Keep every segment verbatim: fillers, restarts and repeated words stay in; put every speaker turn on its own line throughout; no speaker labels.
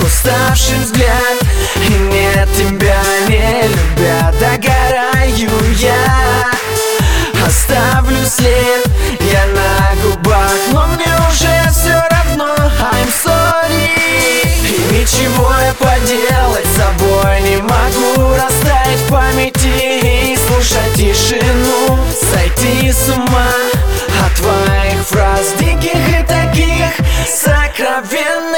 уставший взгляд, и нет тебя не любя. Догораю я, оставлю след я на губах, но мне уже все равно. I'm sorry. И ничего я поделать с собой не могу. Растаять в памяти и слушать тишину, сойти с ума от твоих фраз, диких и таких сокровенных.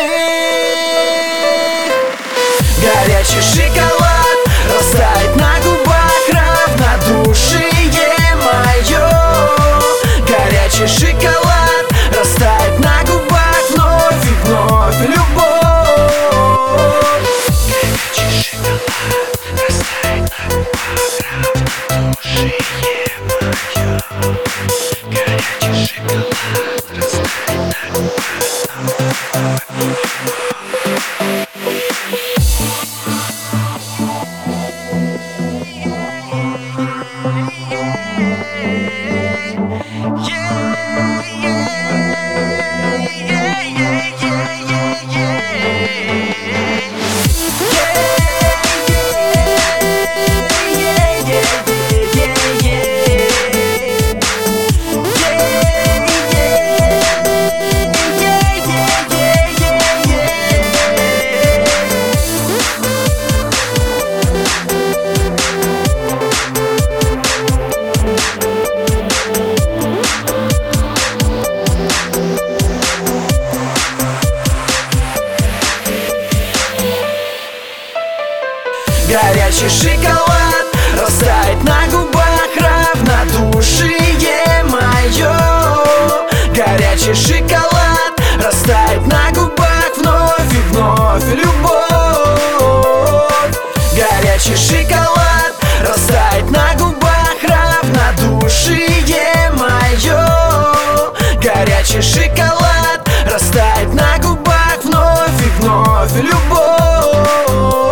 Горячий шоколад растает на губах, равнодушие мое. Горячий шоколад растает на губах, вновь и вновь любовь. Горячий шоколад растает на губах, равнодушие мое. Горячий шоколад растает на губах, горячий шоколад растает на губах, равнодушие мое. Горячий шоколад растает на губах, вновь и вновь любовь. Горячий шоколад растает на губах, равнодушие мое. Горячий шоколад растает на губах, вновь и вновь любовь.